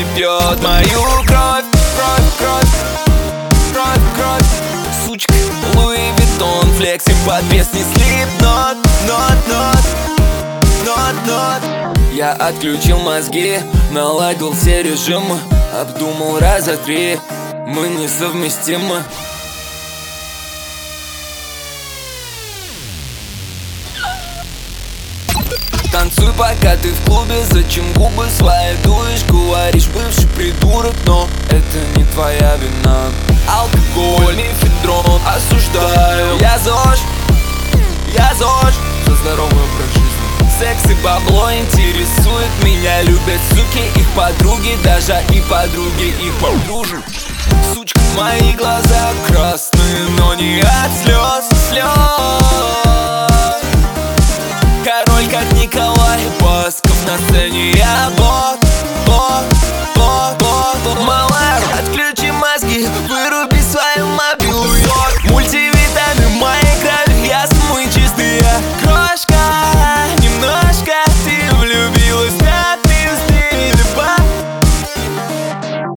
пьет мою кровь, кровь, кровь, кровь, кровь. Сучка, Луи Виттон, флексим под песни Slipknot, нот, нот, нот, нот. Я отключил мозги, наладил все режимы, обдумал раза 3, мы несовместимы. Танцуй, пока ты в клубе, зачем губы свои дуешь? Говоришь, бывший придурок, но это не твоя вина. Алкоголь, мефедрон, осуждаю. Я ЗОЖ за здоровый образ жизни. Секс и бабло интересует меня, любят суки, их подруги, даже и подруги их подружек. Сучка, мои глаза красные, но не от слез, слез. Король, как Николай Басков, на сцене я бог.